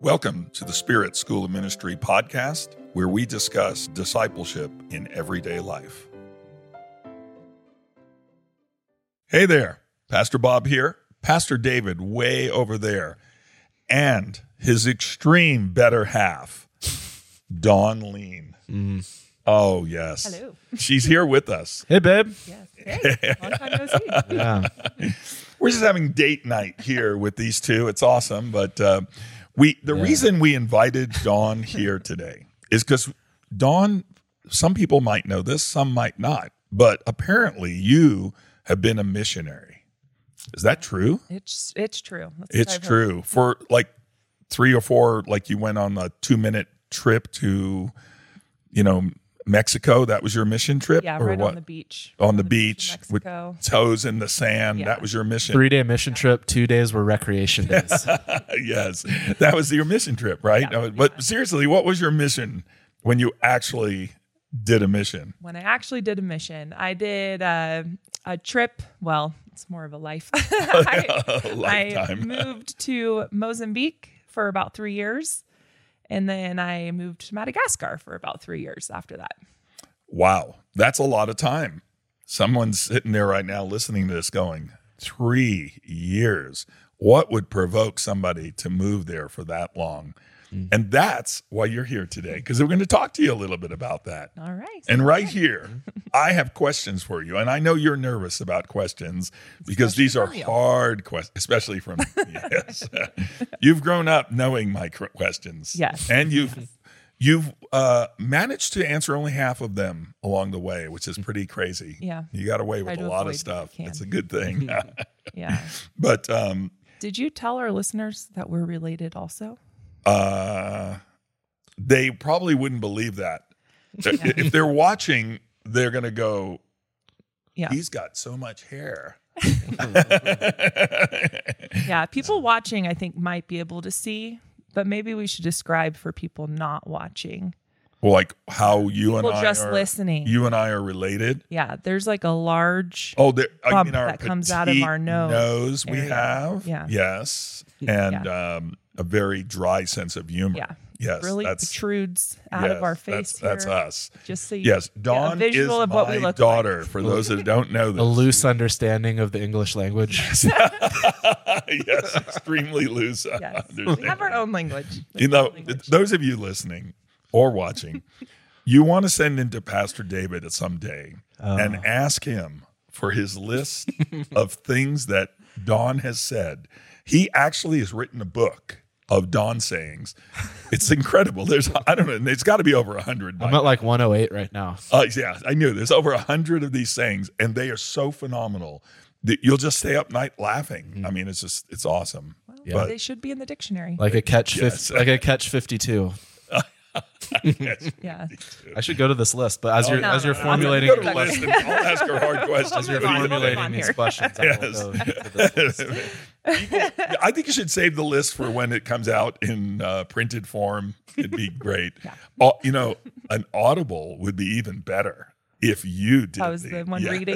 Welcome to the Spirit School of Ministry podcast, where we discuss discipleship in everyday life. Hey there, Pastor Bob here, Pastor David way over there, and his extreme better half, Dawn Lean. Oh, yes. Hello. She's here with us. Hey, babe. Yes. Hey, long time no see. Yeah. We're just having date night here with these two. It's awesome, but the reason we invited Dawn here today is because Dawn, some people might know this, some might not, but apparently you have been a missionary. Is that true? It's true. That's what It's I've heard. true. For like 3 or 4, like you went on a 2-minute trip to, Mexico. That was your mission trip? Yeah, or right what? on the beach. On the in beach with Mexico. toes in the sand. Yeah. That was your mission. 3-day mission trip, 2 days were recreation days. Yes, that was your mission trip, right? Yeah. No, but seriously, what was your mission when you actually did a mission? When I actually did a mission, I did a trip. Well, it's more of a life. I Lifetime. moved to Mozambique for about 3 years. And then I moved to Madagascar for about 3 years after that. Wow, that's a lot of time. Someone's sitting there right now listening to this going, 3 years. What would provoke somebody to move there for that long? And that's why you're here today, because we're going to talk to you a little bit about that. All right. And right here, I have questions for you. And I know you're nervous about questions because these are from you. hard questions, especially from me. Yes. You've grown up knowing my questions. Yes. And you've managed to answer only half of them along the way, which is pretty crazy. Yeah. You got away with Try a to lot of avoid stuff. what I can. It's a good thing. Yeah. But Did you tell our listeners that we're related also? they probably wouldn't believe that. If they're watching, they're going to go, Yeah. he's got so much hair. Yeah, people watching, I think, might be able to see, but maybe we should describe for people not watching. Well, like how you and People I just are, listening. You and I are related. Yeah, there's like a large Oh, I bump mean our that comes out of our petite nose we area. have. Yeah. Yes, and a very dry sense of humor. Yeah. Yes, really that's protrudes out of our face. That's here, us. Just so you Yes, get a Dawn is visual of what we my look daughter. For those that don't know A this, loose understanding of the English language. yes, extremely loose. like. Yes. We understanding. have our own language. Those of you listening or watching, you want to send into Pastor David someday and ask him for his list of things that Dawn has said. He actually has written a book of Dawn sayings. It's incredible. I don't know, it's got to be over 100. I'm at like 108 right now. Yeah, I knew there's over 100 of these sayings, and they are so phenomenal that you'll just stay up night laughing. I mean, it's awesome. Well, they should be in the dictionary. Like a catch, Yes. like a catch 52. Yeah. I should go to this list, but as you're no. formulating, Go to the list and I'll ask her hard questions. as you're Move on, move formulating on these here. questions, I will go to this list. I think you should save the list for when it comes out in printed form. It'd be great. An Audible would be even better if you did. I was the one reading.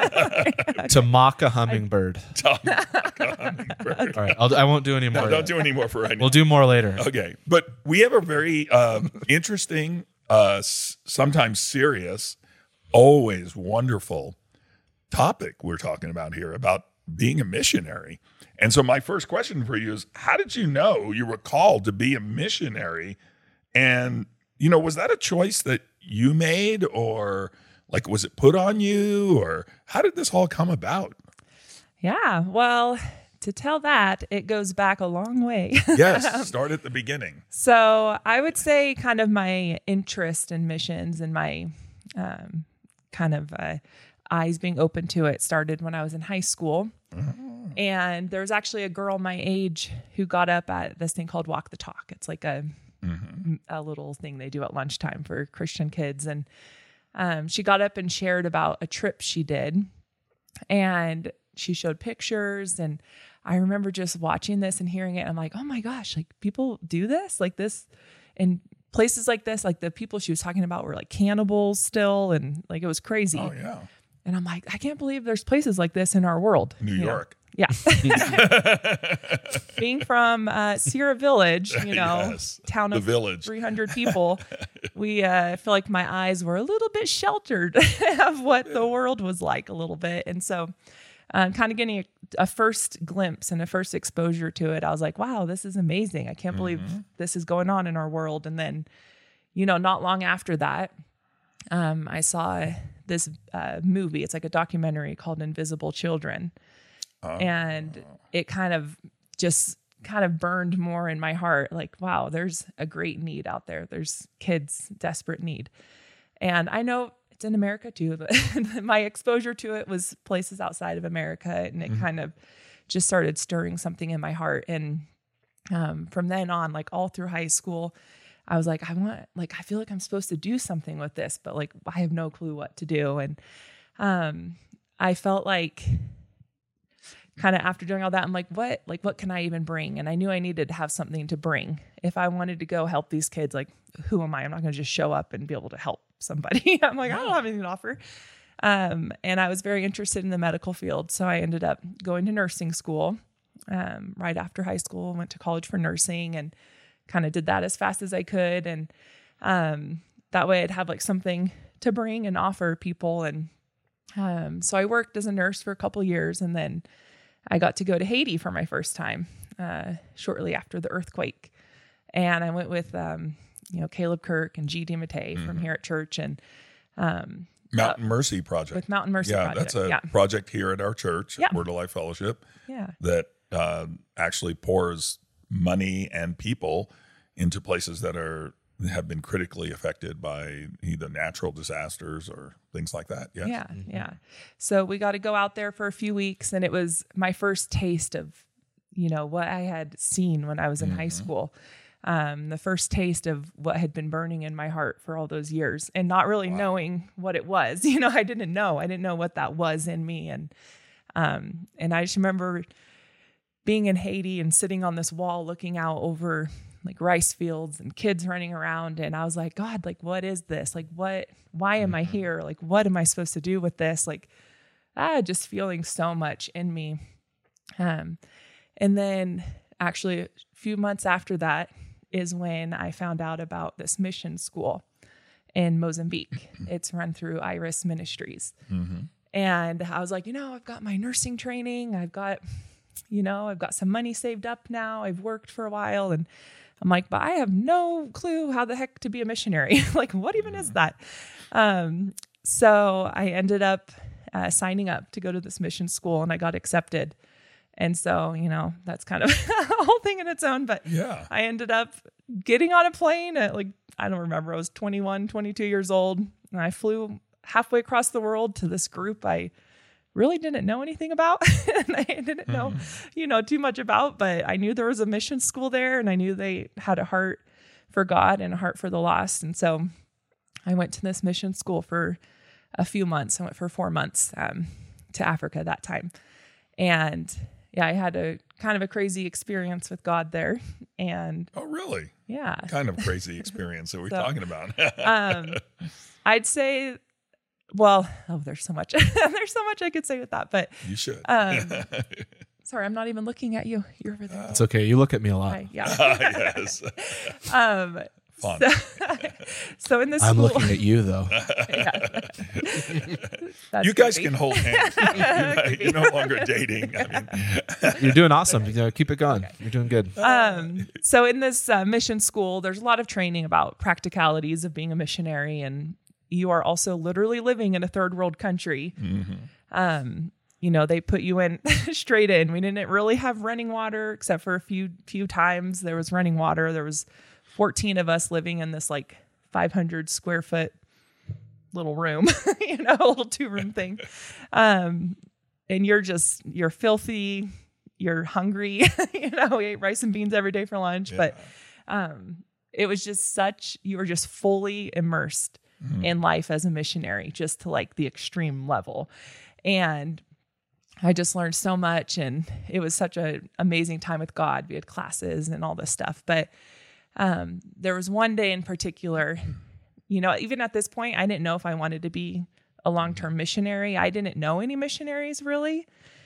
To mock a hummingbird. Hummingbird. All right, I won't do any more. No, don't do any more for right now. We'll do more later. Okay, but we have a very interesting, sometimes serious, always wonderful topic we're talking about here about being a missionary. And so my first question for you is, how did you know you were called to be a missionary? And, was that a choice that you made, or like, was it put on you, or how did this all come about? Yeah. Well, to tell that, it goes back a long way. Yes, start at the beginning. So I would say kind of my interest in missions and my eyes being open to it started when I was in high school. And there was actually a girl my age who got up at this thing called Walk the Talk. It's like a little thing they do at lunchtime for Christian kids. And she got up and shared about a trip she did. And she showed pictures. And I remember just watching this and hearing it. I'm like, oh my gosh, like people do this like this. And places like this, like the people she was talking about were like cannibals still. And like, it was crazy. Oh, yeah. And I'm like, I can't believe there's places like this in our world. New you know? York. Yeah. Being from Sierra Village, Yes, town the of village. 300 people, we feel like my eyes were a little bit sheltered of what the world was like a little bit. And so kind of getting a first glimpse and a first exposure to it, I was like, wow, this is amazing. I can't believe this is going on in our world. And then, not long after that, I saw this movie. It's like a documentary called Invisible Children. And it kind of burned more in my heart. Like, wow, there's a great need out there. There's kids, desperate need. And I know it's in America too, but my exposure to it was places outside of America. And it kind of just started stirring something in my heart. And from then on, like all through high school, I was like, I feel like I'm supposed to do something with this, but like, I have no clue what to do. And I felt like kind of after doing all that, I'm like, what can I even bring? And I knew I needed to have something to bring. If I wanted to go help these kids, like, who am I? I'm not going to just show up and be able to help somebody. I'm like, I don't have anything to offer. And I was very interested in the medical field. So I ended up going to nursing school right after high school, went to college for nursing and kind of did that as fast as I could. And that way I'd have like something to bring and offer people. And so I worked as a nurse for a couple years, and then I got to go to Haiti for my first time shortly after the earthquake. And I went with, Caleb Kirk and G. DiMattei from here at church, and Mountain Mercy Project. With Mountain Mercy Project. That's a project here at our church, Word of Life Fellowship, that actually pours money and people into places that have been critically affected by either natural disasters or things like that. Yes. Yeah. So we got to go out there for a few weeks, and it was my first taste of, what I had seen when I was in high school. The first taste of what had been burning in my heart for all those years, and not really knowing what it was. I didn't know what that was in me. And I just remember being in Haiti and sitting on this wall looking out over like rice fields and kids running around. And I was like, God, like, what is this? Like, why am I here? Like, what am I supposed to do with this? Like, just feeling so much in me. And then actually a few months after that is when I found out about this mission school in Mozambique. It's run through Iris Ministries. And I was like, I've got my nursing training. I've got some money saved up now. I've worked for a while, and I'm like, but I have no clue how the heck to be a missionary. Like, what even is that? So I ended up signing up to go to this mission school, and I got accepted. And so, that's kind of a whole thing in its own. But I ended up getting on a plane at I don't remember, I was 21, 22 years old. And I flew halfway across the world to this group I really didn't know anything about. And I didn't know, too much about, but I knew there was a mission school there, and I knew they had a heart for God and a heart for the lost. And so I went to this mission school for a few months. I went for 4 months to Africa that time. And I had a kind of a crazy experience with God there. And oh, really? Yeah. Kind of crazy experience that we're talking about. I'd say, there's so much. There's so much I could say with that, but you should. Sorry, I'm not even looking at you. You're over there. It's okay. You look at me a lot. Yes. Fun. So in this I'm school, looking at you though. You guys can hold hands. You're no longer dating. You're doing awesome. Keep it going. Okay. You're doing good. So in this mission school, there's a lot of training about practicalities of being a missionary, and you are also literally living in a third world country. They put you in straight in. We didn't really have running water, except for a few times there was running water. There was 14 of us living in this 500 square foot little room, a little 2-room thing. And you're filthy, you're hungry, we ate rice and beans every day for lunch, but it was just you were just fully immersed in life as a missionary, just to the extreme level. And I just learned so much, and it was such an amazing time with God. We had classes and all this stuff, but there was one day in particular, even at this point, I didn't know if I wanted to be a long-term missionary. I didn't know any missionaries really.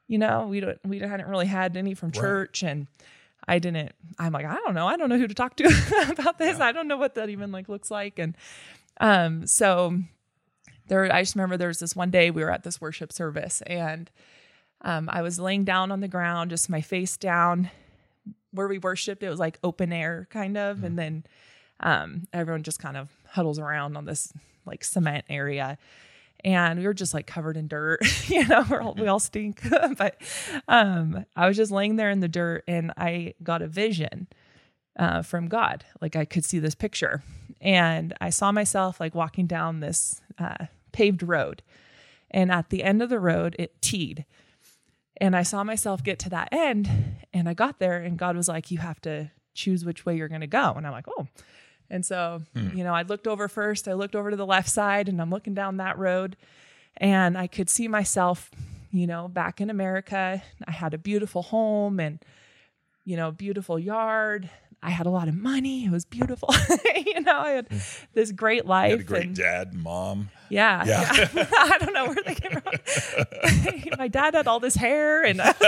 we hadn't really had any from church, and I'm like, I don't know who to talk to about this. I don't know what that even like looks like. And so I just remember there was this one day we were at this worship service, and I was laying down on the ground, just my face down. Where we worshiped, it was like open air kind of, and then everyone just kind of huddles around on this like cement area. And we were just like covered in dirt, we all stink. But I was just laying there in the dirt, and I got a vision from God. Like I could see this picture, and I saw myself like walking down this paved road. And at the end of the road, it teed. And I saw myself get to that end, and I got there, and God was like, you have to choose which way you're going to go. And I'm like, oh. And so, I looked over first. I looked over to the left side, and I'm looking down that road, and I could see myself, back in America. I had a beautiful home and, beautiful yard. I had a lot of money. It was beautiful. I had this great life. You had a great dad and mom. Yeah. I don't know where they came from. My dad had all this hair and just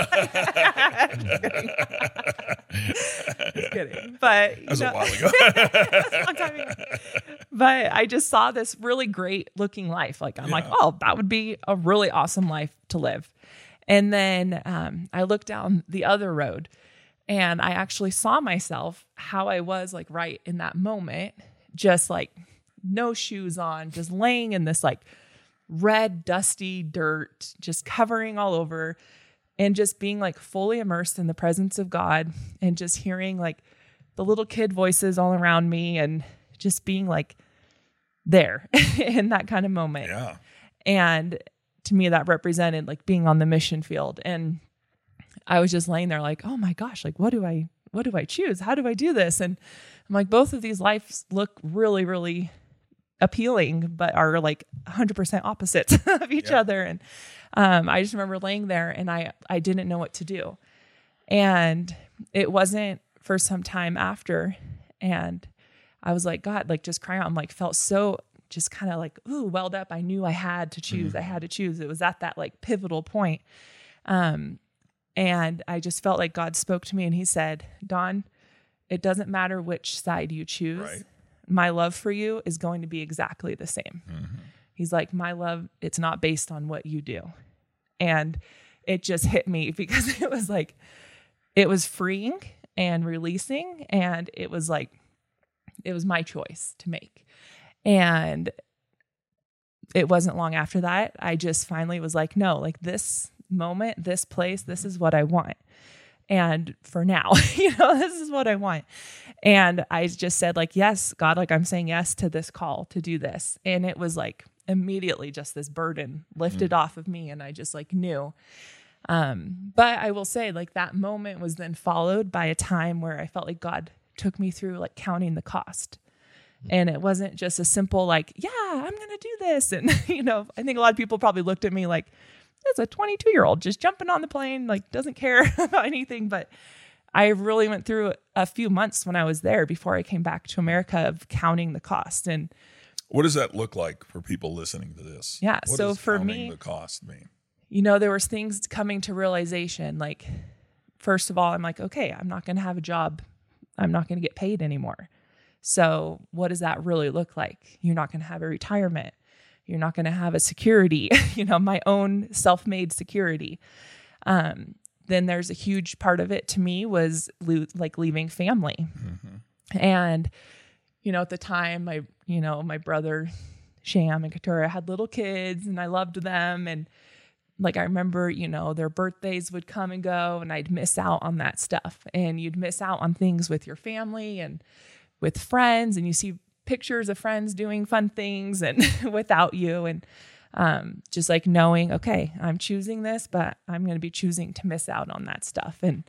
kidding. But that was a while ago. a long time ago. But I just saw this really great looking life. Like I'm like, oh, that would be a really awesome life to live. And then I looked down the other road, and I actually saw myself how I was like right in that moment, just like no shoes on, just laying in this like red, dusty dirt, just covering all over, and just being like fully immersed in the presence of God, and just hearing like the little kid voices all around me, and just being like there in that kind of moment. Yeah. And to me, that represented like being on the mission field. And I was just laying there like, oh my gosh, like, what do I choose? How do I do this? And I'm like, both of these lives look really, really appealing, but are like 100% opposites of each other. And I just remember laying there, and I didn't know what to do. And it wasn't for some time after. And I was like, God, like just crying out. I'm like, felt so just kind of like, welled up. I knew I had to choose. Mm-hmm. I had to choose. It was at that like pivotal point. And I just felt like God spoke to me, and he said, Dawn, it doesn't matter which side you choose. Right. My love for you is going to be exactly the same. Mm-hmm. He's like, my love, it's not based on what you do. And it just hit me because it was like, it was freeing and releasing. And it was like, it was my choice to make. And it wasn't long after that, I just finally was like, no, like this moment, this place, this is what I want. And for now, this is what I want. And I just said like, yes, God, like I'm saying yes to this call to do this. And it was like immediately just this burden lifted off of me. And I just like knew. But I will say like that moment was then followed by a time where I felt like God took me through like counting the cost. And it wasn't just a simple like, yeah, I'm going to do this. And, I think a lot of people probably looked at me like, it's a 22-year-old just jumping on the plane, like doesn't care about anything. But I really went through a few months when I was there before I came back to America of counting the cost. And what does that look like for people listening to this? Yeah. What so does for counting me, the cost mean? There was things coming to realization. Like, first of all, I'm like, okay, I'm not going to have a job. I'm not going to get paid anymore. So what does that really look like? You're not going to have a retirement. You're not going to have a security, my own self-made security. Then there's a huge part of it to me was like leaving family. Mm-hmm. And, at the time my brother Sham and Katura had little kids, and I loved them. And like, I remember, their birthdays would come and go, and I'd miss out on that stuff. And you'd miss out on things with your family and with friends, and you see pictures of friends doing fun things and without you. And just like knowing, okay, I'm choosing this, but I'm going to be choosing to miss out on that stuff. And,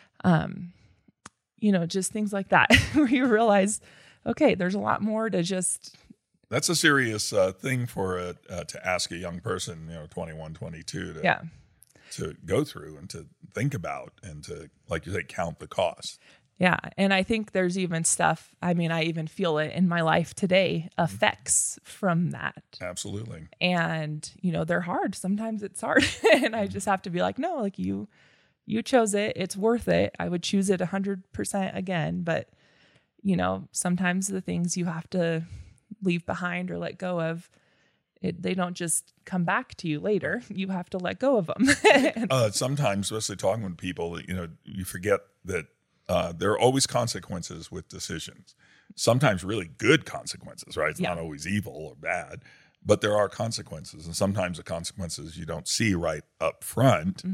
just things like that where you realize, okay, there's a lot more to just. That's a serious thing for to ask a young person, 21, 22 to go through and to think about and to, like you say, count the cost. Yeah. And I think there's even stuff, I mean, I even feel it in my life today, effects from that. Absolutely. And, they're hard. Sometimes it's hard. And I just have to be like, no, like you chose it. It's worth it. I would choose it 100% again. But, sometimes the things you have to leave behind or let go of, they don't just come back to you later. You have to let go of them. Sometimes, especially talking with people, you forget that there are always consequences with decisions. Sometimes really good consequences, right? It's not always evil or bad, but there are consequences. And sometimes the consequences you don't see right up front,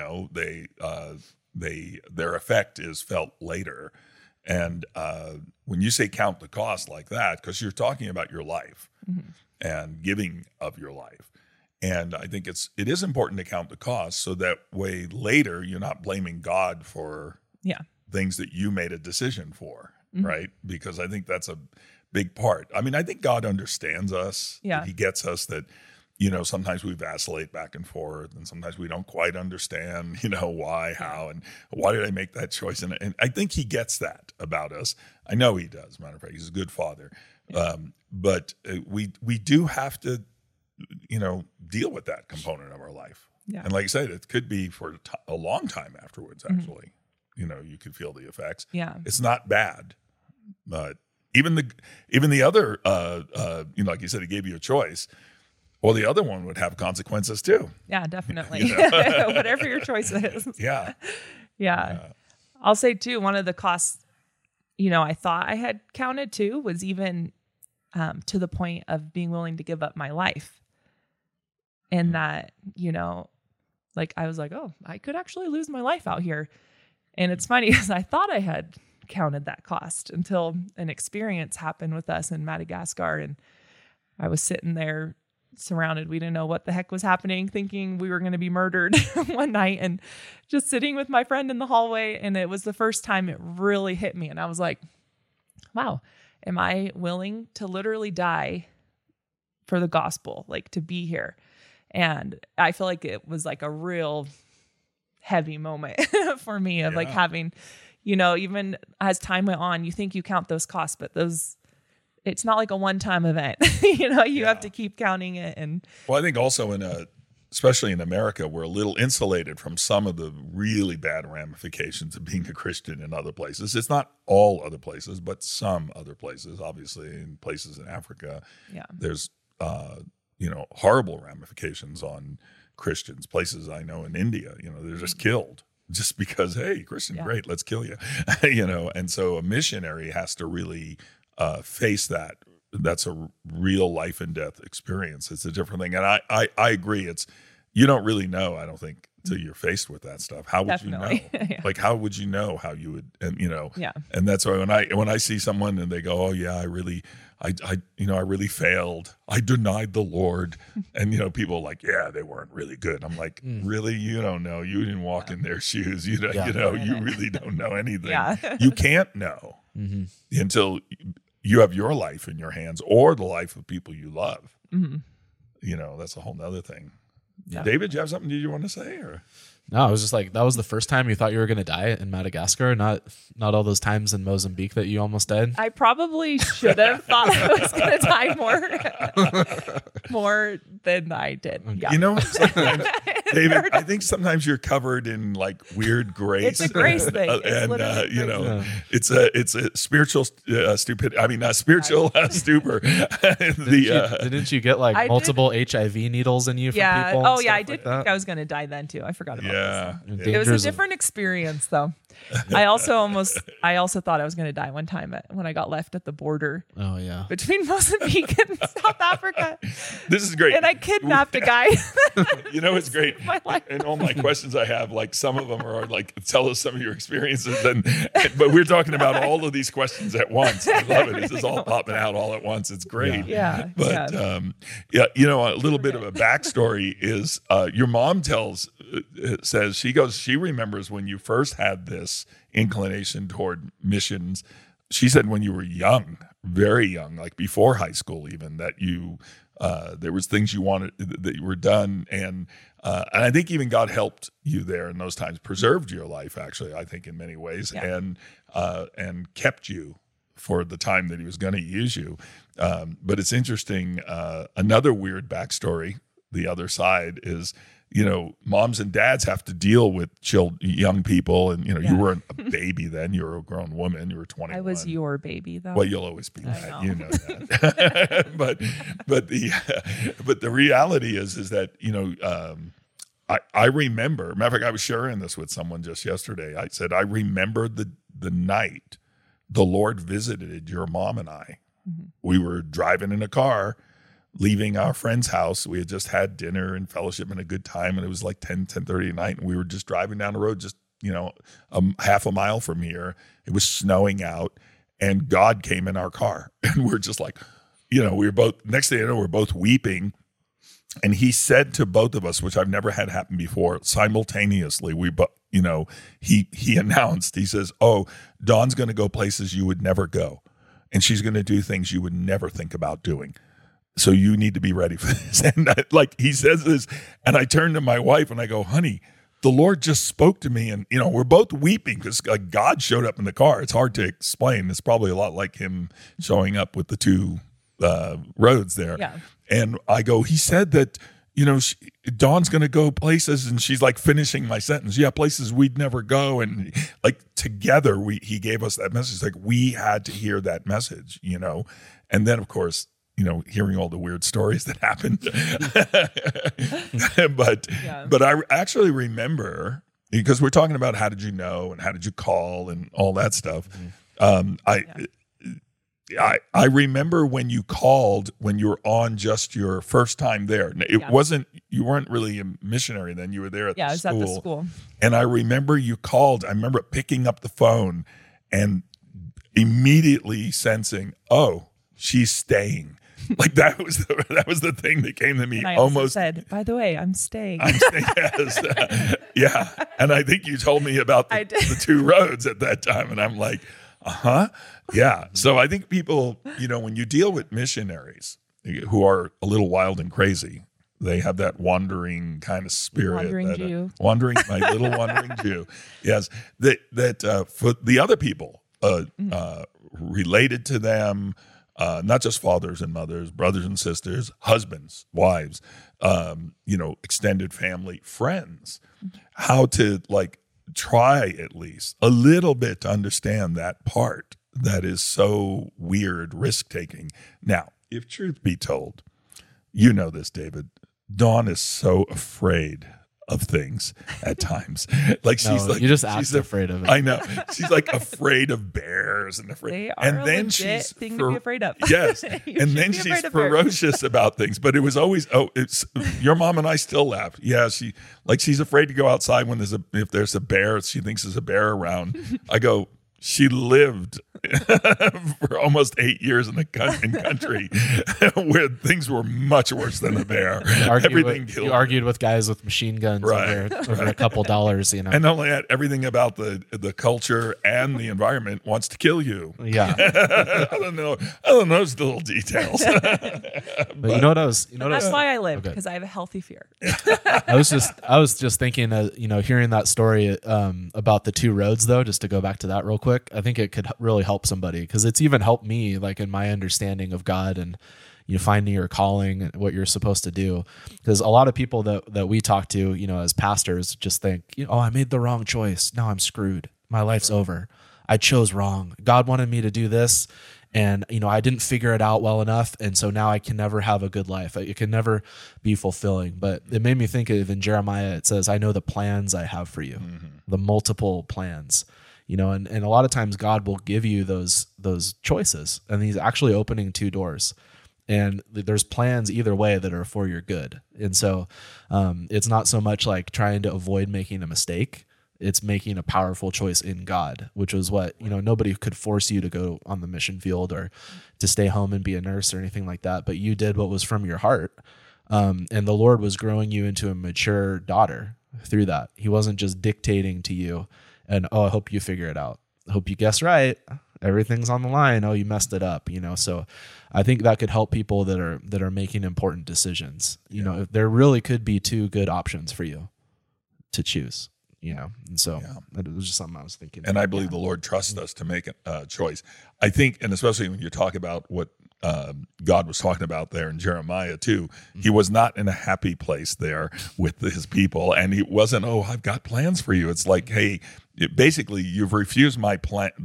their effect is felt later. And when you say count the cost like that, because you're talking about your life and giving of your life. And I think it is important to count the cost so that way later you're not blaming God for things that you made a decision for, right? Because I think that's a big part. I mean, I think God understands us. Yeah. He gets us that, sometimes we vacillate back and forth and sometimes we don't quite understand, why, how, and why did I make that choice? And I think he gets that about us. I know he does. Matter of fact, he's a good father. Yeah. But we do have to, deal with that component of our life. Yeah. And like I said, it could be for a long time afterwards, actually. You could feel the effects. Yeah. It's not bad. But even the other, like you said, he gave you a choice. Well, the other one would have consequences too. Yeah, definitely. Whatever your choice is. Yeah. I'll say too, one of the costs, I thought I had counted too was even to the point of being willing to give up my life. And that, like I was like, oh, I could actually lose my life out here. And it's funny because I thought I had counted that cost until an experience happened with us in Madagascar. And I was sitting there surrounded. We didn't know what the heck was happening, thinking we were going to be murdered one night and just sitting with my friend in the hallway. And it was the first time it really hit me. And I was like, wow, am I willing to literally die for the gospel, like to be here? And I feel like it was like a real heavy moment for me of like having, even as time went on, you think you count those costs, but it's not like a one-time event. You have to keep counting it. And well, I think also especially in America, we're a little insulated from some of the really bad ramifications of being a Christian in other places. It's not all other places, but some other places. Obviously, in places in Africa, there's horrible ramifications on Christians. Places I know in India, they're just killed just because, hey, Christian, great, let's kill you. And so a missionary has to really face that. That's a real life and death experience. It's a different thing. And I agree. You don't really know, I don't think, till you're faced with that stuff. How would you know? Like, how would you know how you would, and that's why when I see someone and they go, oh yeah, I really failed. I denied the Lord. And, people are like, yeah, they weren't really good. I'm like, really? You don't know. You didn't walk in their shoes. You really don't know anything. Yeah. You can't know until you have your life in your hands or the life of people you love. That's a whole nother thing. Yeah. David, do you have something you want to say? Or No, I was just like, that was the first time you thought you were going to die in Madagascar, not all those times in Mozambique that you almost died. I probably should have thought I was going to die more than I did. Yeah. Sometimes, David, I think sometimes you're covered in like weird grace. It's a grace thing. It's it's a spiritual stupidity. I mean, spiritual stupor. Didn't you get like multiple HIV needles in you from people? Oh yeah, I did think I was going to die then too. I forgot about this. It was a different experience though. I also thought I was going to die one time when I got left at the border. Oh yeah, between Mozambique and South Africa. This is great. And I kidnapped a guy. It's great. And all my questions I have, like some of them are like, tell us some of your experiences. But we're talking about all of these questions at once. I love it. It's just all popping out all at once. It's great. Yeah. But a little bit of a backstory is your mom says she remembers when you first had this inclination toward missions. She said when you were young, very young, like before high school even, that you There was things you wanted that you were done, and I think even God helped you there in those times, preserved your life. Actually, I think in many ways, and kept you for the time that He was going to use you. But it's interesting. Another weird backstory. The other side is, moms and dads have to deal with young people, and you weren't a baby then; you were a grown woman. You were 21. I was your baby, though. Well, you'll always be that, you know that. but the reality is that I remember. Matter of fact, I was sharing this with someone just yesterday. I said I remember the night the Lord visited your mom and I. Mm-hmm. We were driving in a car, leaving our friend's house. We had just had dinner and fellowship and a good time, and it was like 10:30 at night, and we were just driving down the road, just half a mile from here. It was snowing out, and God came in our car, and we're just like, we were both, next thing you know, we're both weeping, and He said to both of us, which I've never had happen before, simultaneously, he announced, He says, "Oh, Dawn's going to go places you would never go, and she's going to do things you would never think about doing. So you need to be ready for this." And He says this, and I turn to my wife and I go, "Honey, the Lord just spoke to me," and we're both weeping because God showed up in the car. It's hard to explain. It's probably a lot like Him showing up with the two roads there. Yeah. And I go, "He said that Dawn's going to go places," and she's like finishing my sentence. "Yeah, places we'd never go," and together He gave us that message. We had to hear that message, and then of course, hearing all the weird stories that happened. But I actually remember, because we're talking about how did you know and how did you call and all that stuff. I remember when you called, when you were on just your first time there. You weren't really a missionary then. You were there at the school. I was at the school. And I remember you called. I remember picking up the phone and immediately sensing, oh, she's staying. That was the thing that came to me. And I almost said, "By the way, I'm staying." Yes. Yeah. And I think you told me about the two roads at that time, and I'm like, yeah. So I think people, when you deal with missionaries who are a little wild and crazy, they have that wandering kind of spirit. Wandering Jew. My little wandering Jew. Yes. That for the other people related to them, not just fathers and mothers, brothers and sisters, husbands, wives, extended family, friends, how to try at least a little bit to understand that part that is so weird, risk-taking. Now, if truth be told, this, David, Dawn is so afraid of things at times. You just act afraid of it. I know. She's afraid of bears and afraid. They are and then legit she's thing to be afraid of. Yes. And then she's ferocious about things. But it was always, it's your mom and I still laugh. Yeah, she's afraid to go outside when if there's a bear. She thinks there's a bear around. I go, she lived for almost 8 years in country where things were much worse than the bear. You argued with guys with machine guns over a couple dollars, And not only that, everything about the culture and the environment wants to kill you. Yeah. I don't know those little details. But you know what I was. That's why I lived, because I have a healthy fear. I was just thinking, hearing that story about the two roads, though, just to go back to that real quick. I think it could really help somebody, because it's even helped me in my understanding of God and finding your calling and what you're supposed to do. Because a lot of people that we talk to, as pastors, just think, I made the wrong choice. Now I'm screwed. My life's over. I chose wrong. God wanted me to do this, and I didn't figure it out well enough, and so now I can never have a good life. It can never be fulfilling. But it made me think of, in Jeremiah, it says, "I know the plans I have for you," the multiple plans. And a lot of times God will give you those choices, and He's actually opening two doors, and there's plans either way that are for your good. And so it's not so much like trying to avoid making a mistake. It's making a powerful choice in God, which was what, nobody could force you to go on the mission field or to stay home and be a nurse or anything like that. But you did what was from your heart. And the Lord was growing you into a mature daughter through that. He wasn't just dictating to you and, I hope you figure it out. I hope you guess right. everything's on the line. Oh, you messed it up, So I think that could help people that are making important decisions. There really could be two good options for you to choose. And so it was just something I was thinking. And I believe the Lord trusts us to make a choice. I think, and especially when you talk about what God was talking about there in Jeremiah too, he was not in a happy place there with his people, and he wasn't. Oh, I've got plans for you. It's like, hey, basically, you've refused my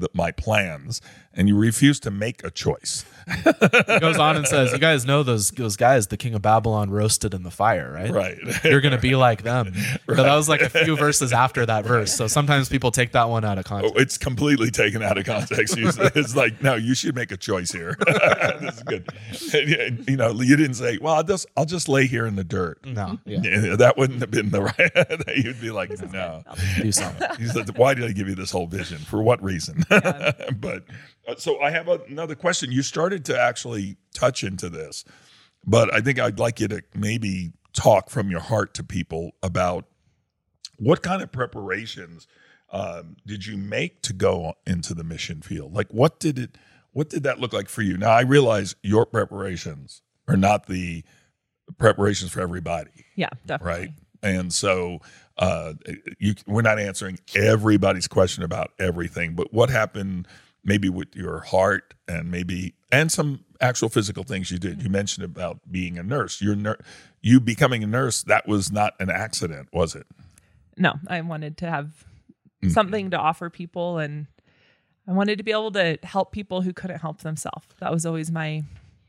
plans, and you refuse to make a choice. He goes on and says, "You guys know those guys the king of Babylon roasted in the fire, right? Right. You're going to be like them." But that was like a few verses after that verse. So sometimes people take that one out of context. Oh, it's completely taken out of context. It's like, no, you should make a choice here. This is good. You didn't say, well, I'll just lay here in the dirt. No, yeah. That wouldn't have been the right. You'd be like, no. Do something. He said, why did I give you this whole vision? For what reason? Yeah. But so I have another question. You started to actually touch into this, but I think I'd like you to maybe talk from your heart to people about what kind of preparations did you make to go into the mission field? Like, what did that look like for you? Now, I realize your preparations are not the preparations for everybody. Yeah, definitely. Right. And so we're not answering everybody's question about everything, but what happened maybe with your heart and some actual physical things you did. You mentioned about being a nurse. You becoming a nurse, that was not an accident, was it? No, I wanted to have something to offer people, and I wanted to be able to help people who couldn't help themselves. That was always my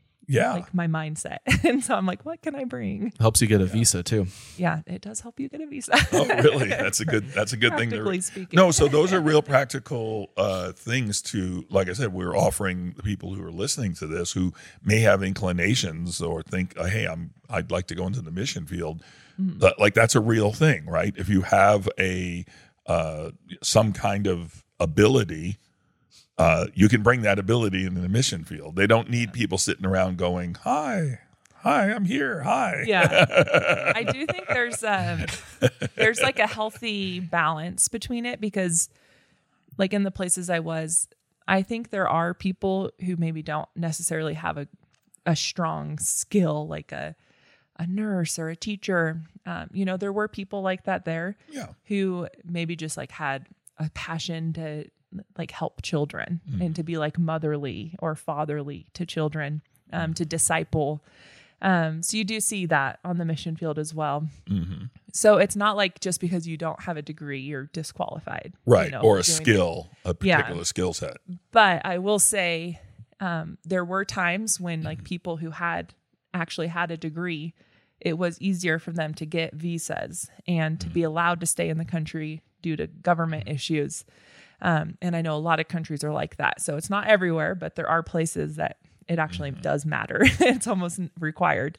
mindset. And so I'm like, what can I bring? Helps you get a visa too. Yeah, it does help you get a visa. Oh, really? That's a good thing. Practically speaking. No, so those are real practical things to, like I said, we're offering the people who are listening to this who may have inclinations or think, hey, I'd like to go into the mission field. Like that's a real thing, right? If you have some kind of ability, you can bring that ability into the mission field. They don't need people sitting around going, hi, I'm here. Hi. Yeah. I do think there's like a healthy balance between it, because like in the places I was, I think there are people who maybe don't necessarily have a strong skill, like a nurse or a teacher. There were people like that there who maybe just like had a passion to like help children and to be like motherly or fatherly to children, to disciple. So you do see that on the mission field as well. Mm-hmm. So it's not like just because you don't have a degree, you're disqualified. Right. Or a particular skill set. But I will say there were times when like people who had actually had a degree, it was easier for them to get visas and to be allowed to stay in the country due to government issues. And I know a lot of countries are like that. So it's not everywhere, but there are places that it actually does matter. It's almost required.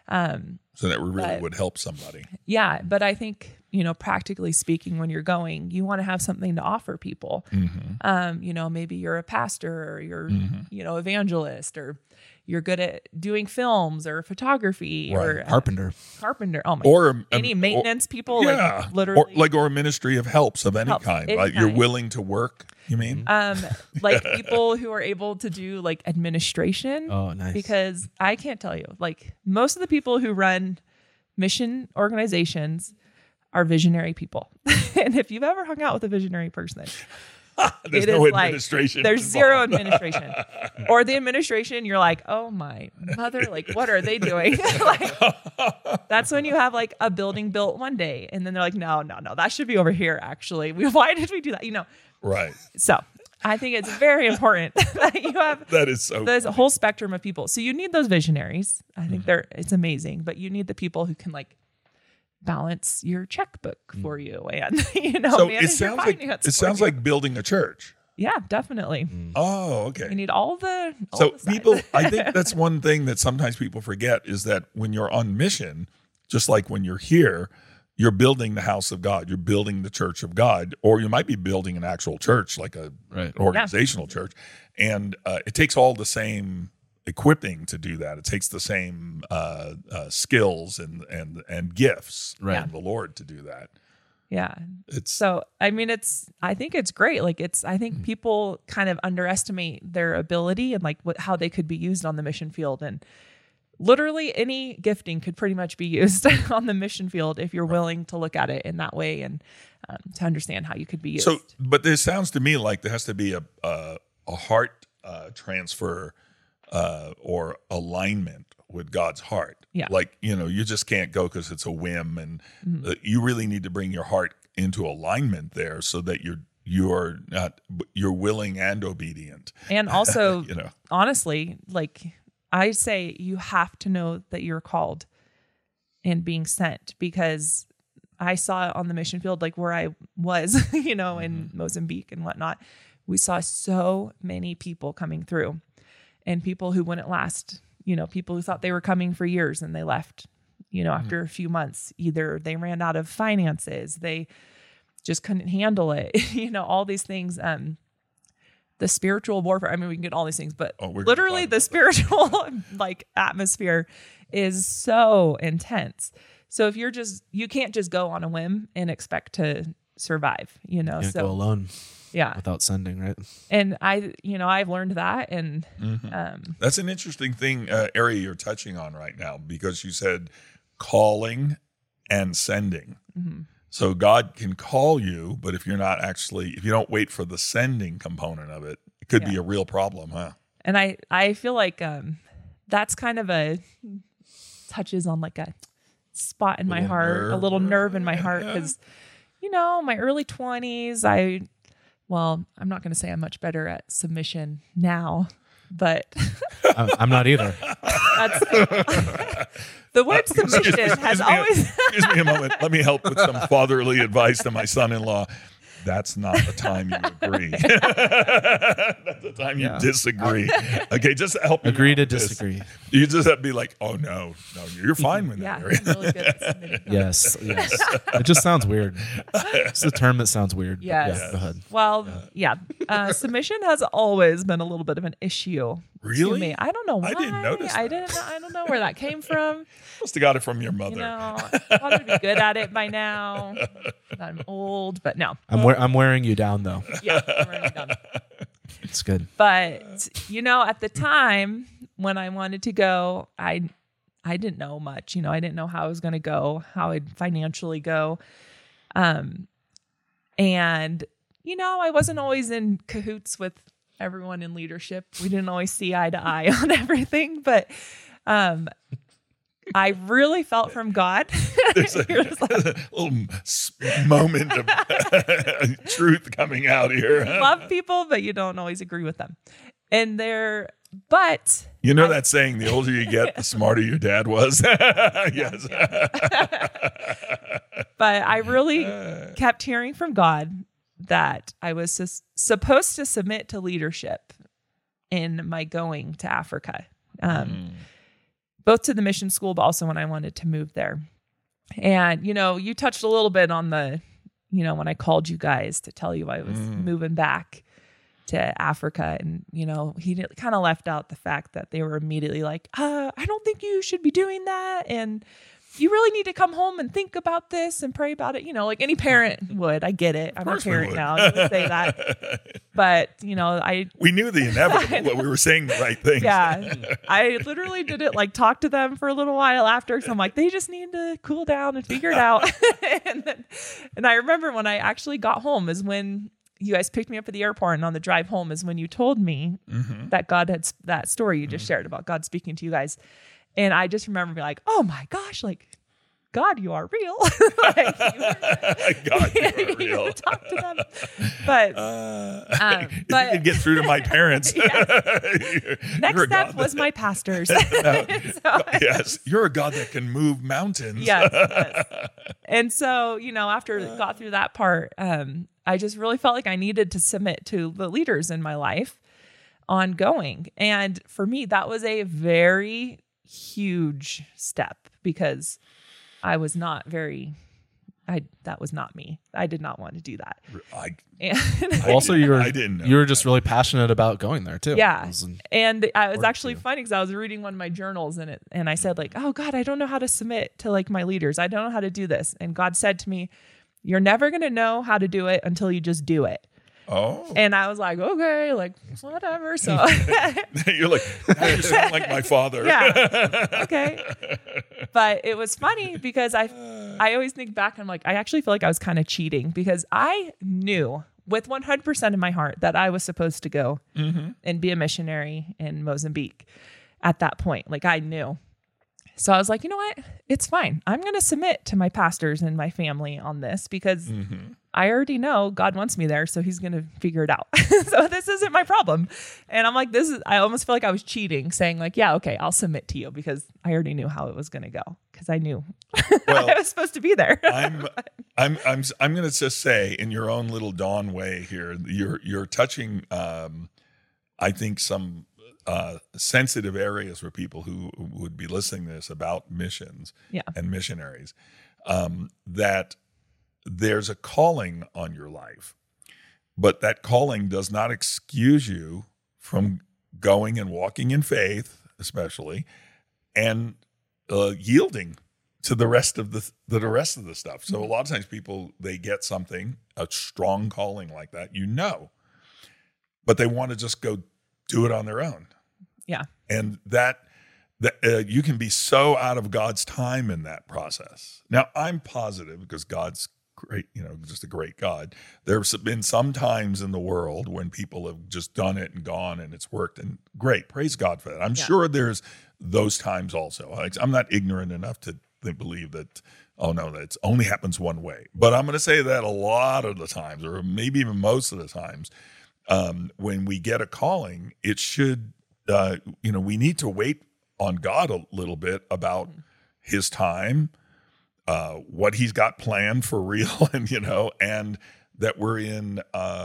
So that really would help somebody. Yeah. But I think, practically speaking, when you're going, you want to have something to offer people. Mm-hmm. Maybe you're a pastor or you're, evangelist, or you're good at doing films or photography, or carpenter. Oh my! Or any maintenance people, yeah, like literally, or a ministry of helps of any kind. Like you're willing to work. You mean? Like people who are able to do like administration. Oh, nice. Because I can't tell you, like most of the people who run mission organizations are visionary people, and if you've ever hung out with a visionary person. There's no administration. There's zero administration. Or the administration, you're like, oh my mother, like, what are they doing? Like, that's when you have like a building built one day. And then they're like, no, that should be over here, actually. Why did we do that? Right. So I think it's very important that you have this whole spectrum of people. So you need those visionaries. I think it's amazing, but you need the people who can like balance your checkbook for you, and so it sounds like building a church. Yeah, definitely. Oh, okay. You need all the people. I think that's one thing that sometimes people forget is that when you're on mission, just like when you're here, you're building the house of God, you're building the church of God, or you might be building an actual church, like an organizational church, and it takes all the same equipping to do that. It takes the same skills and gifts from the Lord to do that. Yeah. It's So, I mean, I think it's great. Like I think people kind of underestimate their ability and like how they could be used on the mission field. And literally any gifting could pretty much be used on the mission field if you're willing to look at it in that way and to understand how you could be used. so, but this sounds to me like there has to be a heart transfer or alignment with God's heart. Yeah. Like, you just can't go because it's a whim, and you really need to bring your heart into alignment there so that you're willing and obedient. And also, You know. honestly, like I say, you have to know that you're called and being sent, because I saw it on the mission field, like where I was, in Mozambique and whatnot. We saw so many people coming through, and people who wouldn't last, people who thought they were coming for years and they left, after a few months. Either they ran out of finances, they just couldn't handle it, all these things. The spiritual warfare, I mean, we can get all these things, but literally the spiritual like atmosphere is so intense. So if you can't just go on a whim and expect to survive, Can't so go alone yeah. without sending, right? And I've learned that. And That's an interesting area you're touching on right now, because you said calling and sending. Mm-hmm. So God can call you, but if you don't wait for the sending component of it, it could be a real problem, huh? And I feel like that's kind of touches on like a spot in my heart, a little nerve in my heart, because my early 20s, I'm not going to say I'm much better at submission now, but I'm not either. that's the word submission has always. Excuse me a moment. Let me help with some fatherly advice to my son-in-law. That's not the time you agree. That's the time you disagree. Okay, just help me Agree out to with this. disagree. You just have to be like, oh no, you're fine with Yeah, that. I'm really good at submitting. Yes. It just sounds weird. It's a term that sounds weird. Yes. Yeah, go ahead. Well, submission has always been a little bit of an issue Really? to me. I don't know why. I didn't notice that. I don't know where that came from. Must have got it from your mother. I thought I'd be good at it by now. I'm old, but no. I'm wearing you down though. Yeah, I'm already done. It's good. But at the time when I wanted to go, I didn't know much. I didn't know how I was going to go, how I'd financially go, and I wasn't always in cahoots with everyone in leadership. We didn't always see eye to eye on everything, but I really felt from God. There's a little moment of truth coming out here. You love people, but you don't always agree with them. And but that saying, the older you get, the smarter your dad was. Yes. But I really kept hearing from God that I was supposed to submit to leadership in my going to Africa. Both to the mission school, but also when I wanted to move there. And, you touched a little bit on when I called you guys to tell you I was moving back to Africa. And, he kind of left out the fact that they were immediately like, I don't think you should be doing that. And you really need to come home and think about this and pray about it. Like any parent would. I get it. I'm a parent now. You would say that. But, we knew the inevitable, but we were saying the right things. Yeah. I literally didn't talk to them for a little while after. So I'm like, they just need to cool down and figure it out. and I remember when I actually got home is when you guys picked me up at the airport, and on the drive home is when you told me that God had that story you just shared about God speaking to you guys. And I just remember being like, oh my gosh, God, you are real. God, you are real. You talk to them. But if you could get through to my parents. Next step was my pastors. Yes, you're a God that can move mountains. Yes. And so, after I got through that part, I just really felt like I needed to submit to the leaders in my life ongoing. And for me, that was a very huge step, because I was not that was not me. I did not want to do that. Also, I didn't know. You were just really passionate about going there too. Yeah. And it was actually funny because I was reading one of my journals and I said oh God, I don't know how to submit to my leaders. I don't know how to do this. And God said to me, you're never going to know how to do it until you just do it. Oh. And I was like, okay, like whatever. So You're like, now you sound like my father. yeah. Okay. But it was funny because I always think back and I'm like, I actually feel like I was kind of cheating because I knew with 100% of my heart that I was supposed to go and be a missionary in Mozambique at that point. Like I knew. So I was like, you know what? It's fine. I'm going to submit to my pastors and my family on this because I already know God wants me there. So he's going to figure it out. So this isn't my problem. And I'm like, I almost feel like I was cheating saying like, yeah, okay, I'll submit to you because I already knew how it was going to go because I knew I was supposed to be there. I'm going to just say in your own little Dawn way here, you're touching, I think some, sensitive areas for people who would be listening to this about missions and missionaries, that there's a calling on your life, but that calling does not excuse you from going and walking in faith, especially, and yielding to the rest of the rest of the stuff. So a lot of times people, they get something, a strong calling like that, but they want to just go do it on their own. Yeah. And that you can be so out of God's time in that process. Now, I'm positive because God's great, just a great God. There's been some times in the world when people have just done it and gone and it's worked, and great. Praise God for that. I'm sure there's those times also. I'm not ignorant enough to believe that, oh no, that only happens one way. But I'm going to say that a lot of the times, or maybe even most of the times, when we get a calling, it should, we need to wait on God a little bit about his time, what he's got planned for real, and that we're in,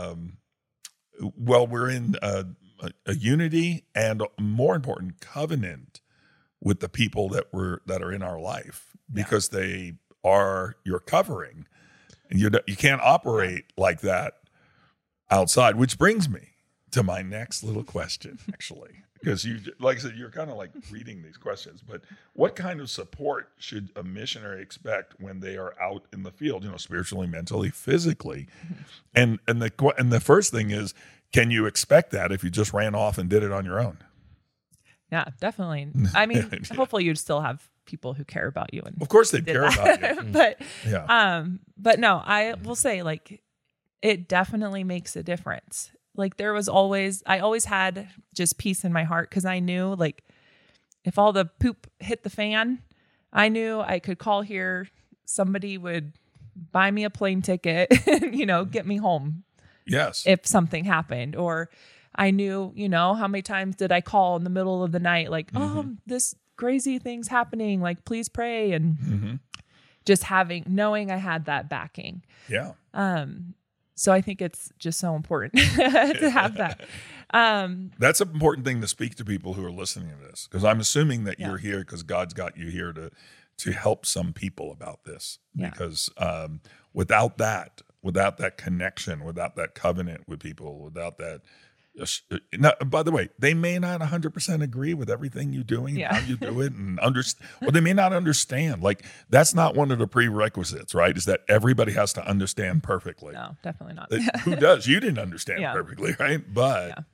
we're in a unity and, more important, covenant with the people that are in our life, because they are your covering, and you can't operate like that outside. Which brings me to my next little question, actually. Because you, like I said, you're kind of like reading these questions, but what kind of support should a missionary expect when they are out in the field, spiritually, mentally, physically? And the first thing is, can you expect that if you just ran off and did it on your own? Yeah, definitely. I mean, hopefully you'd still have people who care about you. And of course they care about you. But no, I will say, like, it definitely makes a difference. Like I always had just peace in my heart because I knew, like, if all the poop hit the fan, I knew I could call here. Somebody would buy me a plane ticket and, get me home. Yes. If something happened. Or I knew, how many times did I call in the middle of the night, like, oh, this crazy thing's happening, like, please pray. And just knowing I had that backing. Yeah. So I think it's just so important to have that. That's an important thing to speak to people who are listening to this, because I'm assuming that you're here because God's got you here to help some people about this. Yeah. Because without that connection, without that covenant with people, without that. Now, by the way, they may not 100% agree with everything you're doing, and how you do it, and or they may not understand. Like, that's not one of the prerequisites, right? Is that everybody has to understand perfectly. No, definitely not. Who does? You didn't understand perfectly, right? But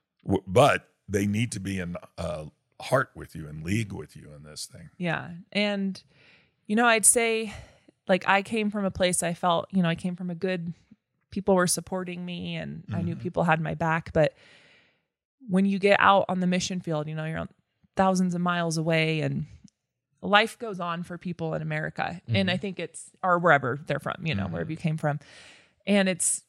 they need to be in heart with you and league with you in this thing. Yeah. And, I'd say, like, I came from a place I felt, I came from a good, people were supporting me, and I knew people had my back. But when you get out on the mission field, you're thousands of miles away, and life goes on for people in America. And I think or wherever they're from, wherever you came from. And it's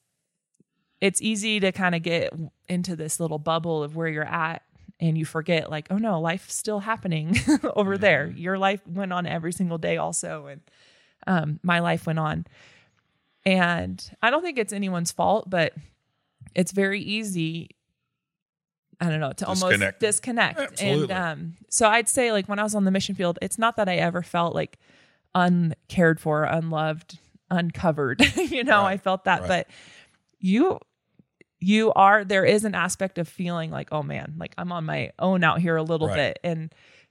easy to kind of get into this little bubble of where you're at, and you forget, like, oh no, life's still happening over there. Your life went on every single day also. And my life went on. And I don't think it's anyone's fault, but it's very easy, I don't know, to almost disconnect. Absolutely. And so I'd say, like, when I was on the mission field, it's not that I ever felt like uncared for, unloved, uncovered. I felt that. But there is an aspect of feeling like, oh man, like, I'm on my own out here a little bit. And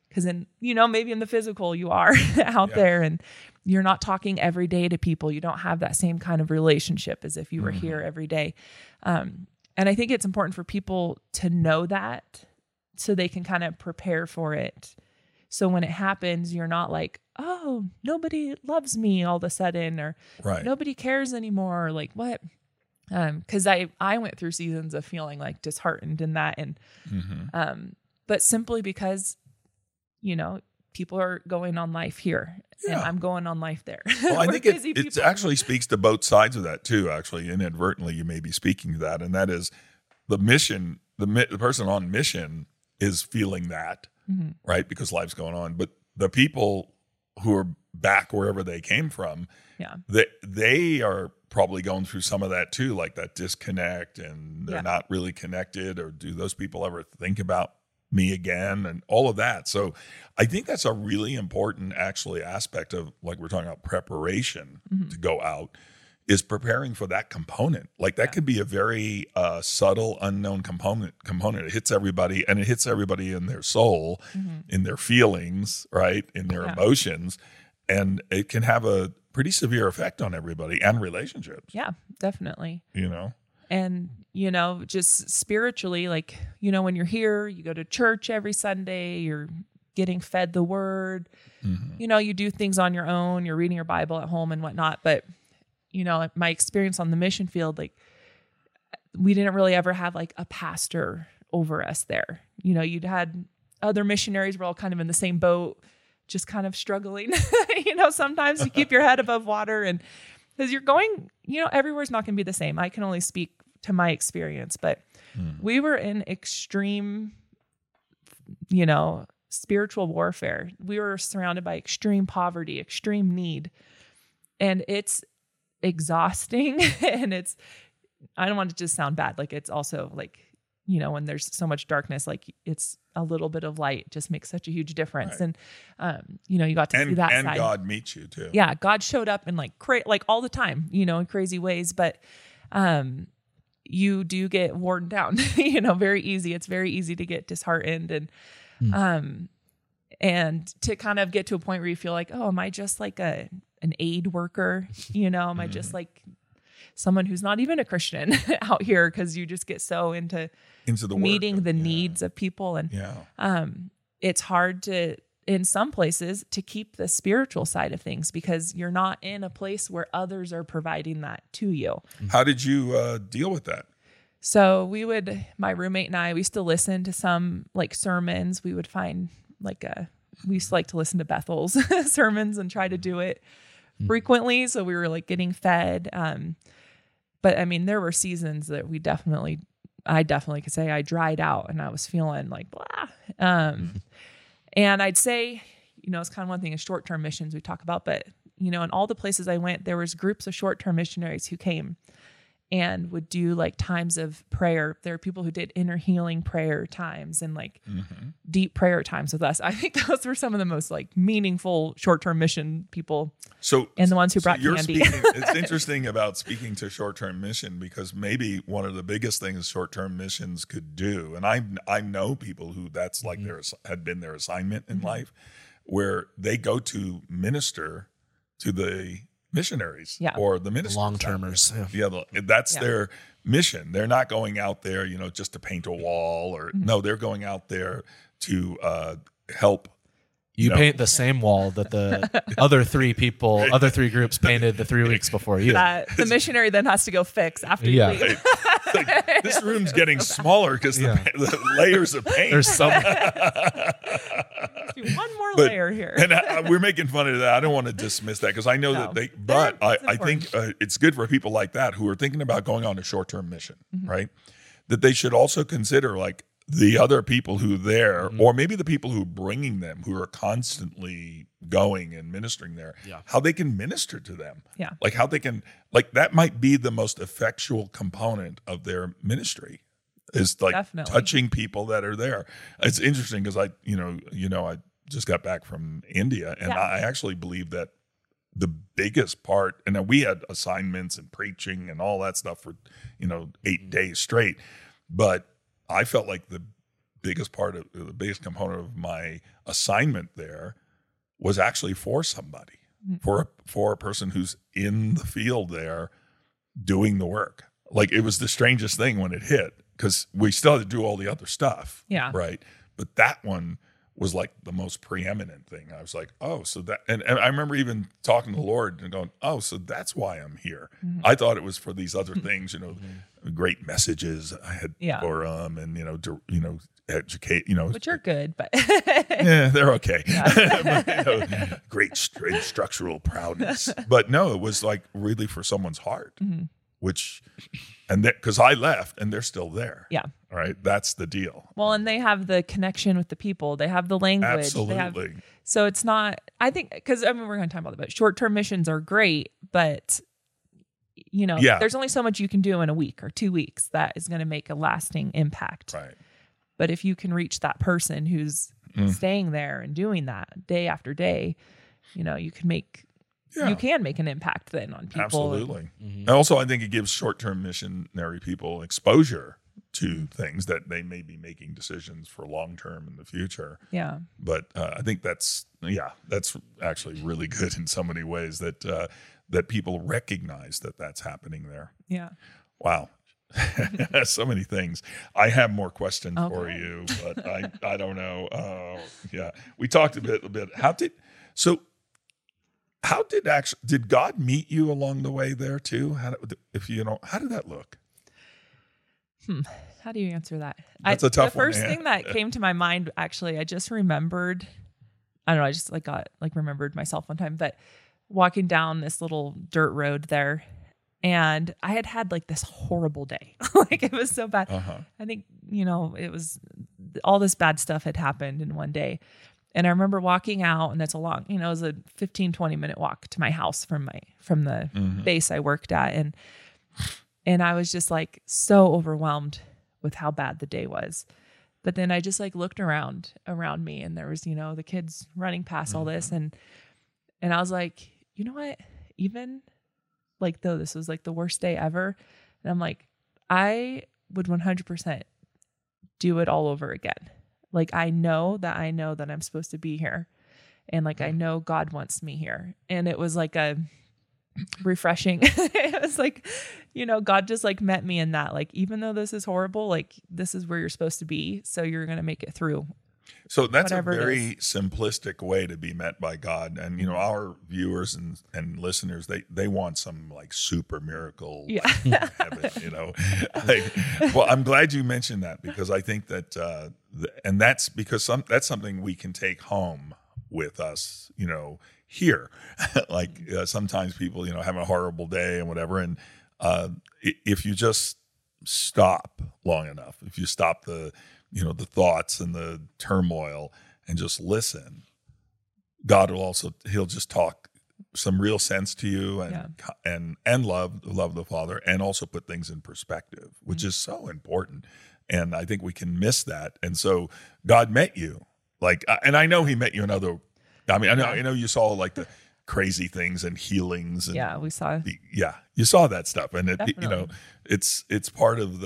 Because maybe in the physical you are out there and you're not talking every day to people. You don't have that same kind of relationship as if you were here every day. And I think it's important for people to know that so they can kind of prepare for it. So when it happens, you're not like, oh, nobody loves me all of a sudden, or nobody cares anymore, or like what? Because I went through seasons of feeling like disheartened in that. And but simply because, people are going on life here and I'm going on life there. Well, I think it actually speaks to both sides of that too. Actually, inadvertently, you may be speaking to that. And that is the mission, the person on mission is feeling that, right? Because life's going on. But the people who are back wherever they came from, they are probably going through some of that too, like that disconnect, and they're not really connected, or do those people ever think about me again, and all of that. So I think that's a really important actually aspect of, like we're talking about preparation to go out, is preparing for that component. Like that could be a very subtle, unknown component. It hits everybody, and it hits everybody in their soul, in their feelings, right? In their emotions. And it can have a pretty severe effect on everybody and relationships. Yeah, definitely. And, just spiritually, like, when you're here, you go to church every Sunday, you're getting fed the word, you do things on your own, you're reading your Bible at home and whatnot. But, my experience on the mission field, like we didn't really ever have like a pastor over us there. You'd had other missionaries were all kind of in the same boat, just kind of struggling, sometimes you keep your head above water, and because you're going, everywhere's not going to be the same. I can only speak to my experience, but we were in extreme, spiritual warfare. We were surrounded by extreme poverty, extreme need, and it's exhausting. And I don't want it to just sound bad. Like it's also like, when there's so much darkness, like it's a little bit of light just makes such a huge difference. Right. And, you got to see that and side. God meets you too. Yeah. God showed up in like all the time, in crazy ways, but, you do get worn down, very easy. It's very easy to get disheartened and to kind of get to a point where you feel like, oh, am I just like an aid worker? Am I just like someone who's not even a Christian out here? Because you just get so into the meeting work, the needs of people. And it's hard to, in some places, to keep the spiritual side of things because you're not in a place where others are providing that to you. How did you deal with that? So my roommate and I, we used to listen to some like sermons. We would find we used to like to listen to Bethel's sermons and try to do it frequently. So we were like getting fed. But I mean, there were seasons that I definitely could say I dried out and I was feeling like blah. And I'd say, it's kind of one thing in short-term missions we talk about, but in all the places I went, there was groups of short-term missionaries who came and would do like times of prayer. There are people who did inner healing prayer times and like deep prayer times with us. I think those were some of the most like meaningful short-term mission people. And the ones who brought candy. It's interesting about speaking to short-term mission because maybe one of the biggest things short-term missions could do, and I know people who that's like had been their assignment in life, where they go to minister to the missionaries or the ministers. Long-termers. That's their mission. They're not going out there, just to paint a wall or no, they're going out there to help. You paint the same wall that the other three groups painted the 3 weeks before you. The missionary then has to go fix after you leave. Like, this room's getting smaller because the layers of paint. There's some. One more layer here. And we're making fun of that. I don't want to dismiss that because I know that I think it's good for people like that who are thinking about going on a short-term mission, right? That they should also consider like the other people who there, or maybe the people who are bringing them, who are constantly going and ministering there, how they can minister to them. Yeah. Like how they can, like that might be the most effectual component of their ministry is like touching people that are there. It's interesting because I just got back from India and I actually believe that the biggest part, and we had assignments and preaching and all that stuff for, 8 days straight, but I felt like the biggest component of my assignment there was actually for somebody, for a person who's in the field there doing the work. Like, it was the strangest thing when it hit, because we still had to do all the other stuff. Yeah. Right. But that one was like the most preeminent thing. I was like, oh, so that, and I remember even talking to the Lord and going, oh, so that's why I'm here. I thought it was for these other things, great messages I had for them, and, educate, which are good, but yeah, they're okay. But, great structural prowess. But no, it was like really for someone's heart, which, and because I left and they're still there. Yeah. All right. That's the deal. Well, and they have the connection with the people. They have the language. Absolutely. So it's not, I think, because we're going to talk about it, but short-term missions are great, but there's only so much you can do in a week or 2 weeks that is going to make a lasting impact. Right. But if you can reach that person who's staying there and doing that day after day, you can make an impact then on people. Absolutely. And also, I think it gives short-term missionary people exposure to things that they may be making decisions for long-term in the future. Yeah. But I think that's actually really good in so many ways that people recognize that that's happening there. Yeah. Wow. So many things. I have more questions for you, but I don't know. We talked a bit. How did God meet you along the way there too? How did that look? How do you answer that? That's a tough one. The first one, thing that came to my mind, actually, I just remembered. I don't know. I just remembered myself one time, but walking down this little dirt road there. And I had like this horrible day. Like, it was so bad. I think, it was all this bad stuff had happened in one day. And I remember walking out, and it's a long, it was a 15, 20-minute walk to my house from the base I worked at. And I was just like so overwhelmed with how bad the day was. But then I just like looked around me, and there was, the kids running past all this. And I was like, you know what? Even like, though this was like the worst day ever, and I'm like, I would 100% do it all over again. Like, I know that I'm supposed to be here, and like, I know God wants me here. And it was like a refreshing. It was like, God just like met me in that, like, even though this is horrible, like, this is where you're supposed to be. So you're going to make it through. So that's a very simplistic way to be met by God. And, our viewers and listeners, they want some like super miracle heaven, well, I'm glad you mentioned that, because I think that, and that's because that's something we can take home with us, here. Like, sometimes people, have a horrible day and whatever. And if you just stop long enough, if you stop the thoughts and the turmoil and just listen, God will he'll just talk some real sense to you and love the Father, and also put things in perspective, which is so important. And I think we can miss that. And so God met you, like, and I know he met you in other, I know you saw like the crazy things and healings. And we saw. You saw that stuff, and it's part of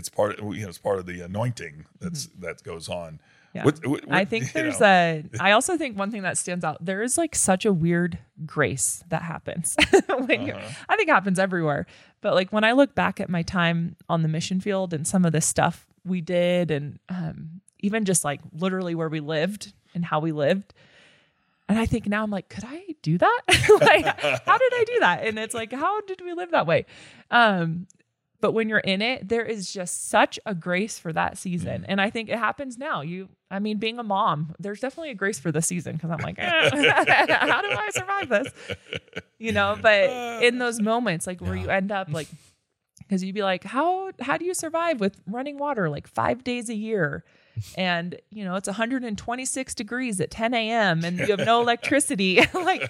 the anointing that goes on. Yeah. I think I also think one thing that stands out, there is like such a weird grace that happens. I think it happens everywhere. But like, when I look back at my time on the mission field and some of the stuff we did, and even just like literally where we lived and how we lived, and I think now I'm like, could I do that? Like, how did I do that? And it's like, how did we live that way? But when you're in it, there is just such a grace for that season. And I think it happens now. Being a mom, there's definitely a grace for the season, because I'm like, how do I survive this? But in those moments, like where you end up like, because you'd be like, how do you survive with running water like 5 days a year? And, it's 126 degrees at 10 a.m. and you have no electricity.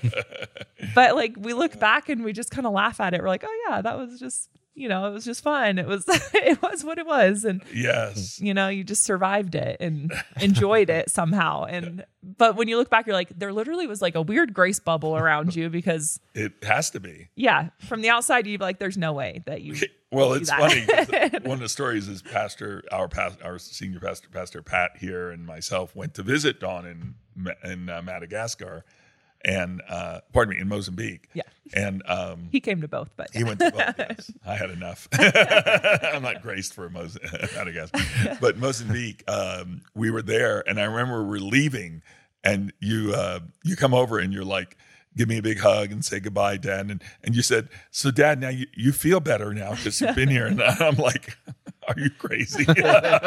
But like, we look back and we just kind of laugh at it. We're like, oh yeah, that was just, it was just fun. It was what it was. And yes, you just survived it and enjoyed it somehow. But when you look back, you're like, there literally was like a weird grace bubble around you, because it has to be. Yeah. From the outside, you'd be like, there's no way that you Well, do it's that. funny. 'Cause one of the stories is our senior pastor Pat here and myself went to visit Dawn in Madagascar, and pardon me, in Mozambique. Yeah. And He came to both, but he went to both. Yes. I had enough. I'm not graced for Madagascar, but Mozambique. We were there, and I remember we're leaving, and you come over and you're like, give me a big hug and say goodbye, Dad. And you said, so Dad, now you feel better now because you've been here. And I'm like, are you crazy? I'm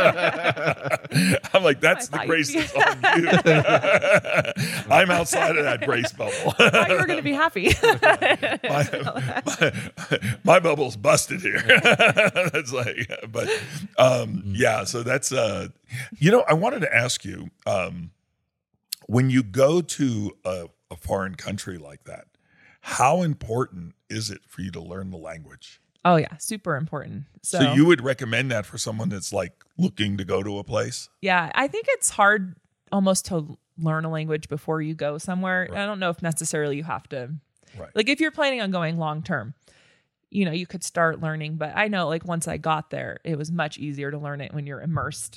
like, that's the grace that's on you. I'm outside of that grace bubble. I thought you were going to be happy. my bubble's busted here. That's like, but yeah, so that's, I wanted to ask you, when you go to a foreign country like that, how important is it for you to learn the language? Oh yeah, super important. So you would recommend that for someone that's like looking to go to a place? Yeah, I think it's hard almost to learn a language before you go somewhere. Right. I don't know if necessarily you have to, Right. like if you're planning on going long term, you could start learning, but I know like once I got there, it was much easier to learn it when you're immersed.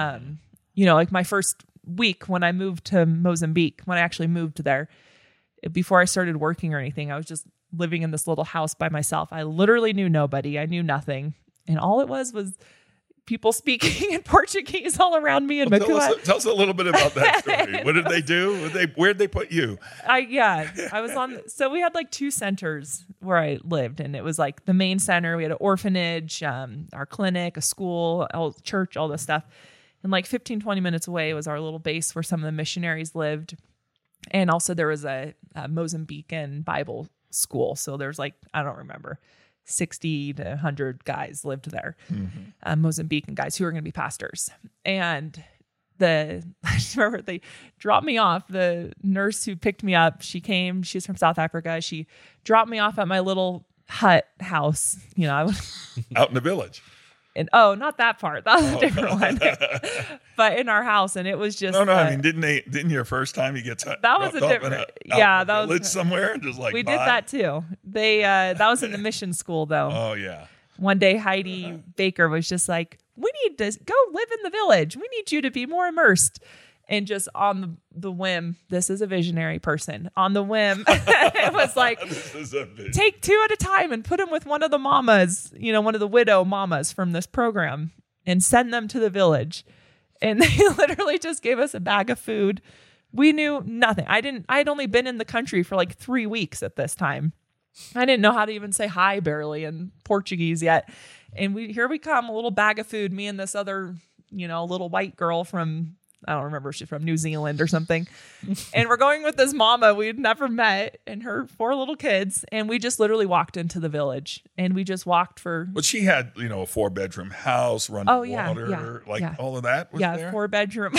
Like my first week when I moved to Mozambique, when I actually moved there, before I started working or anything, I was just living in this little house by myself. I literally knew nobody. I knew nothing. And all it was people speaking in Portuguese all around me in Macua. Tell us a little bit about that story. What did they do? Where'd they put you? I was so we had like 2 centers where I lived, and it was like the main center. We had an orphanage, our clinic, a school, a church, all this stuff. And like 15, 20 minutes away was our little base where some of the missionaries lived. And also there was a Mozambican Bible school. So there's like, I don't remember, 60 to 100 guys lived there, Mozambican guys who were going to be pastors. And I remember they dropped me off. The nurse who picked me up, she was from South Africa. She dropped me off at my little hut house, Out in the village. And not that part. That was a different one. But in our house, and it was just I mean, didn't your first time you get that was a different that village was somewhere just like we did that too. They that was in the mission school though. Oh yeah. One day Heidi Baker was just like, we need to go live in the village. We need you to be more immersed. And just on the whim, this is a visionary person. On the whim, it was like, take 2 at a time and put them with one of the mamas, one of the widow mamas from this program, and send them to the village. And they literally just gave us a bag of food. We knew nothing. I'd only been in the country for like 3 weeks at this time. I didn't know how to even say hi barely in Portuguese yet. And here we come, a little bag of food, me and this other, little white girl from, I don't remember, she's from New Zealand or something. And we're going with this mama we'd never met and her 4 little kids. And we just literally walked into the village, and we just walked for. But she had, a 4-bedroom house, running water, all of that was there? 4-bedroom.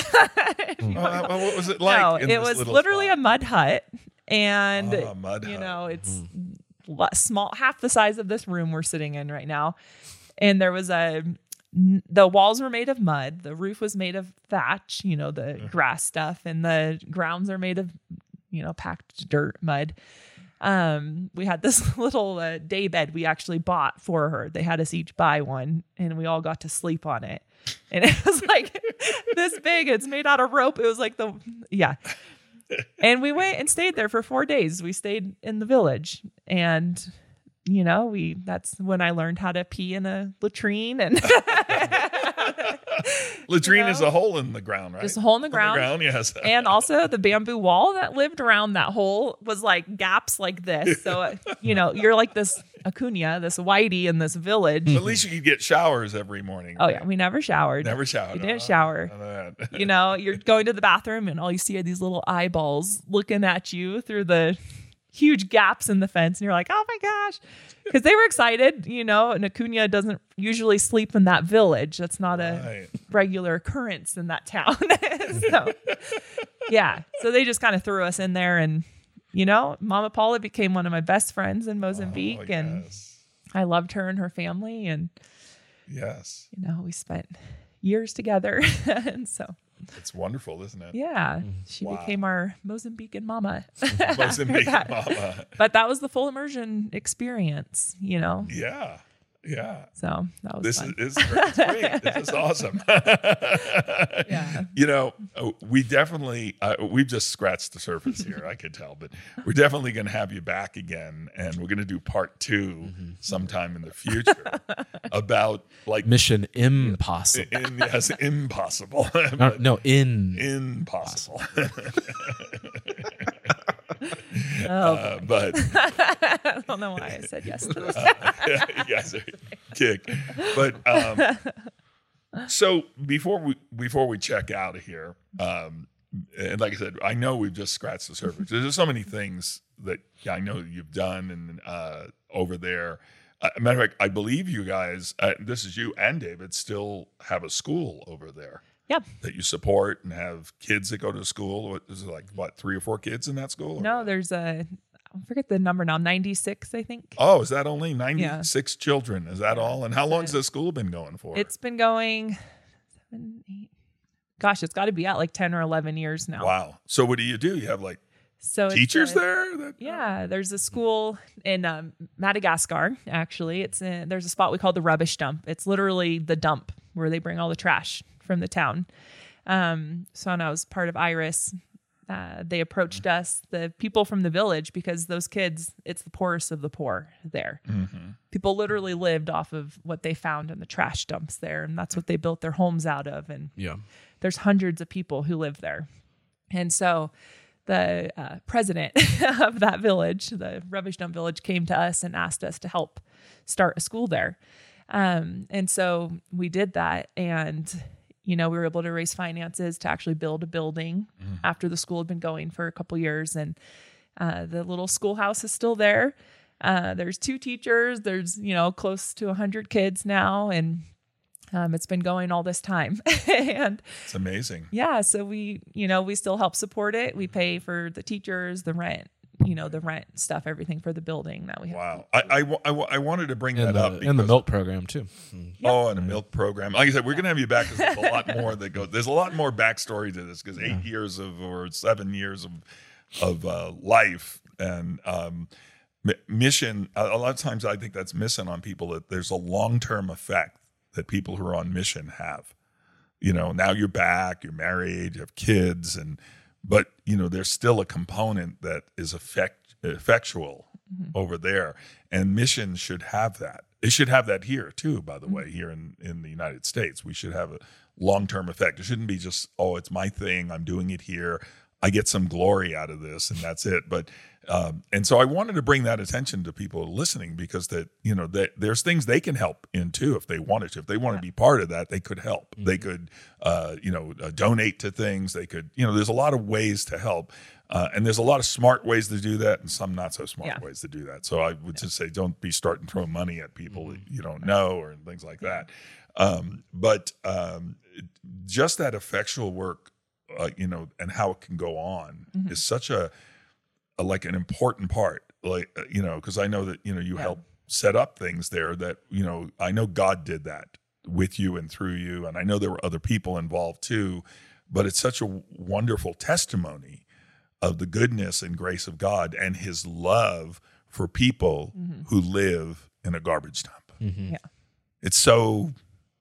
What was it like? No, it was literally a mud hut. And, a mud hut. It's small, half the size of this room we're sitting in right now. And there was the walls were made of mud. The roof was made of thatch, the grass stuff, and the grounds are made of, packed dirt, mud. We had this little day bed we actually bought for her. They had us each buy one, and we all got to sleep on it. And it was like this big. It's made out of rope. It was like and we went and stayed there for 4 days. We stayed in the village, and that's when I learned how to pee in a latrine. And latrine is a hole in the ground, right? Just a hole in the ground. Yes. And also the bamboo wall that lived around that hole was like gaps like this. So, you're like this Acuna, this whitey in this village. At least you could get showers every morning. Oh, yeah. We never showered. Never showered. We didn't shower. You're going to the bathroom and all you see are these little eyeballs looking at you through the huge gaps in the fence. And you're like, oh my gosh. Because they were excited, and Acuna doesn't usually sleep in that village. That's not a regular occurrence in that town. So they just kind of threw us in there, and, Mama Paula became one of my best friends in Mozambique, and I loved her and her family. And, we spent years together. And so. It's wonderful, isn't it? Yeah. She became our Mozambican mama. Mozambican mama. But that was the full immersion experience, Yeah. So that was This fun. is it's great. This is awesome. Yeah. You know, we definitely we've just scratched the surface here. I could tell, but we're definitely going to have you back again, and we're going to do part 2 sometime in the future about like Mission Impossible. yes, impossible. No, Impossible. But I don't know why I said yes to this. you guys are kick. But so before we check out of here, and like I said, I know we've just scratched the surface. There's so many things that I know you've done and over there. Matter of fact, I believe you guys, this is you and David, still have a school over there. Yeah. That you support and have kids that go to school. What is it like? What, 3 or 4 kids in that school? No, there's I forget the number now, 96, I think. Oh, is that only 96 children? Is that all? And how long has the school been going for? It's been going 7, 8. Gosh, it's got to be at like 10 or 11 years now. Wow. So what do? You have like So it's teachers there? Yeah, there's a school in Madagascar. Actually, there's a spot we call the rubbish dump. It's literally the dump where they bring all the trash from the town. So when I was part of Iris, they approached us, the people from the village, because those kids, it's the poorest of the poor there. People literally lived off of what they found in the trash dumps there, and that's what they built their homes out of. And there's hundreds of people who live there. And so the president of that village, the rubbish dump village, came to us and asked us to help start a school there. And so we did that, and we were able to raise finances to actually build a building after the school had been going for a couple years. And the little schoolhouse is still there. There's 2 teachers. There's, close to 100 kids now. And it's been going all this time. And it's amazing. Yeah. So we still help support it. We pay for the teachers, the rent, the rent stuff, everything for the building that we have. Wow. I wanted to bring that up. And the milk program too. Oh, and a milk program. Like I said, we're going to have you back because there's a lot more that goes. There's a lot more backstory to this because 8 years or 7 years of life and mission. A lot of times I think that's missing on people, that there's a long-term effect that people who are on mission have. Now you're back, you're married, you have kids, but there's still a component that is effectual over there, and mission should have that. It should have that here too, by the way, here in the United States. We should have a long-term effect. It shouldn't be just, oh, it's my thing, I'm doing it here, I get some glory out of this, and that's it. But and so I wanted to bring that attention to people listening, because there's things they can help in too if they wanted to. If they want to be part of that, they could help. They could donate to things. They could there's a lot of ways to help, and there's a lot of smart ways to do that, and some not so smart ways to do that. So I would just say, don't be starting throwing money at people that you don't know or things like that. But just that effectual work, and how it can go on is such like an important part, because I know that, you help set up things there that, I know God did that with you and through you. And I know there were other people involved too, but it's such a wonderful testimony of the goodness and grace of God and his love for people who live in a garbage dump. Yeah. It's so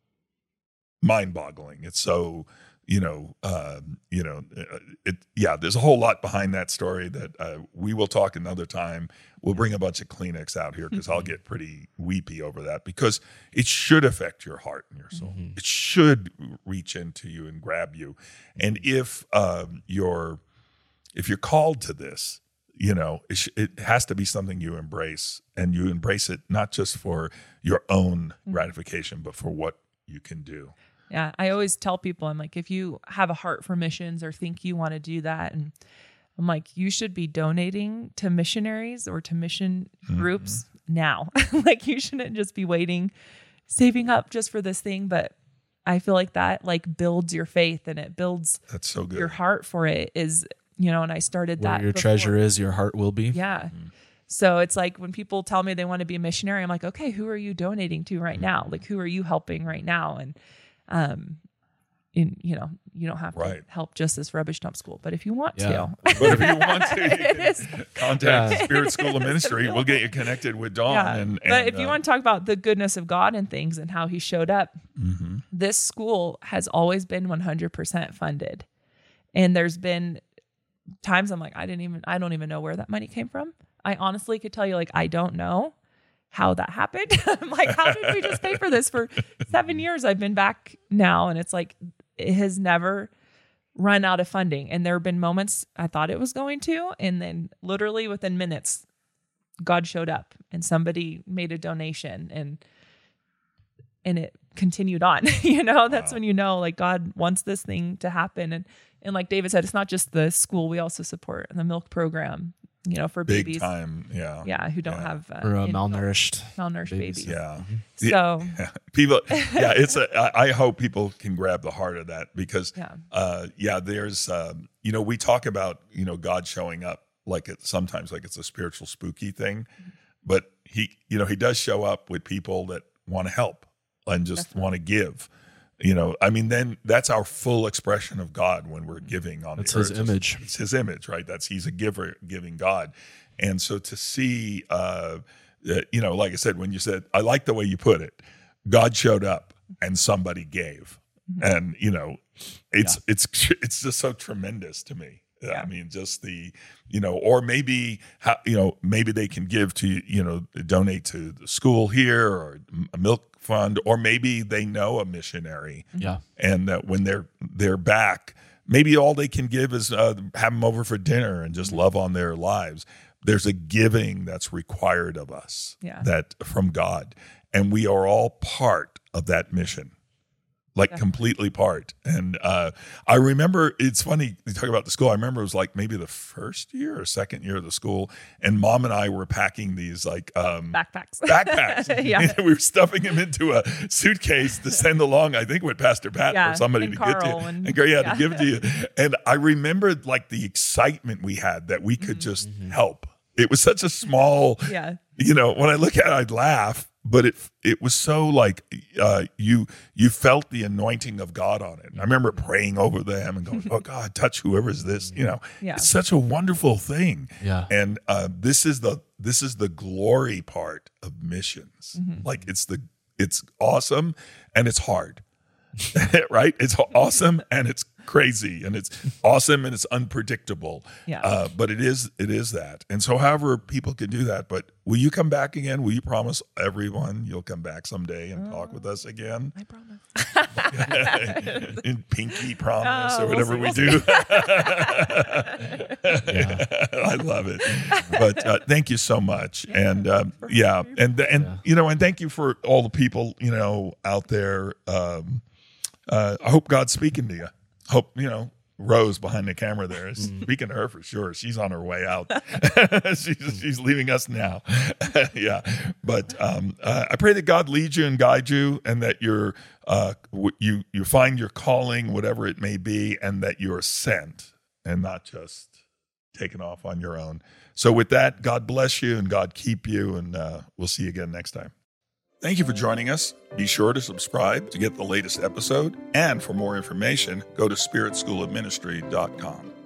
mind-boggling. It's so, there's a whole lot behind that story that we will talk another time. We'll bring a bunch of Kleenex out here because I'll get pretty weepy over that, because it should affect your heart and your soul. It should reach into you and grab you. And if you're called to this, it has to be something you embrace, and you embrace it not just for your own gratification, but for what you can do. Yeah, I always tell people, I'm like, if you have a heart for missions or think you want to do that, and I'm like, you should be donating to missionaries or to mission groups now. Like, you shouldn't just be waiting, saving up just for this thing. But I feel like that builds your faith, and it builds That's so good. your heart for it is, and I started Where that. your treasure is, your heart will be. Yeah. So it's like when people tell me they want to be a missionary, I'm like, okay, who are you donating to right now? Like, who are you helping right now? And you don't have to Right. help just this rubbish dump school, but if you want Yeah. to, But if you want to, you It can is. contact Yeah. Spirit School of Ministry. We'll get you connected with Dawn. yeah. But if you want to talk about the goodness of God and things and how he showed up, this school has always been 100% funded. And there's been times I'm like, I don't even know where that money came from. I honestly could tell you, like, I don't know how that happened. I'm like, how did we just pay for this for 7 years? I've been back now. And it's like, it has never run out of funding. And there have been moments I thought it was going to, and then literally within minutes, God showed up and somebody made a donation and it continued on. That's when you know, like, God wants this thing to happen. And like David said, it's not just the school. We also support the milk program, for big babies. time, Who don't have For malnourished babies. yeah. So People, it's I hope people can grab the heart of that because, there's, we talk about, God showing up sometimes like it's a spiritual spooky thing, but he does show up with people that want to help and just want to give. Then that's our full expression of God when we're giving on It's the earth. his image. It's his image, right? He's a giver, giving God. And so to see, like I said, when you said, I like the way you put it, God showed up and somebody gave. And, it's just so tremendous to me. Yeah. I mean, just the, or maybe, maybe they can give to, donate to the school here or a milk fund, or maybe they know a missionary. Yeah. And that when they're back, maybe all they can give is have them over for dinner and just love on their lives. There's a giving that's required of us that from God. And we are all part of that mission. Completely part. And I remember, it's funny, you talk about the school. I remember it was like maybe the first year or second year of the school. And Mom and I were packing these backpacks. And we were stuffing them into a suitcase to send along, I think with Pastor Pat or somebody and to Carl get to you. and To give it to you. And I remembered the excitement we had that we could just help. It was such a small, when I look at it, I'd laugh. But it was so you felt the anointing of God on it. And I remember praying over them and going, "Oh God, touch whoever's this." It's such a wonderful thing. Yeah. And this is the glory part of missions. It's awesome and it's hard, right? It's awesome and it's crazy and it's awesome and it's unpredictable. Yeah. But it is that. And so however people can do that, but will you come back again? Will you promise everyone you'll come back someday and talk with us again? I promise. In pinky promise or we'll whatever see, we we'll do. I love it. But thank you so much. And and thank you for all the people, out there. I hope God's speaking to you. Hope, Rose behind the camera there is speaking to her for sure. She's on her way out. she's leaving us now. But I pray that God leads you and guide you, and that you find your calling, whatever it may be, and that you're sent and not just taken off on your own. So with that, God bless you and God keep you, and we'll see you again next time. Thank you for joining us. Be sure to subscribe to get the latest episode. And for more information, go to spiritschoolofministry.com.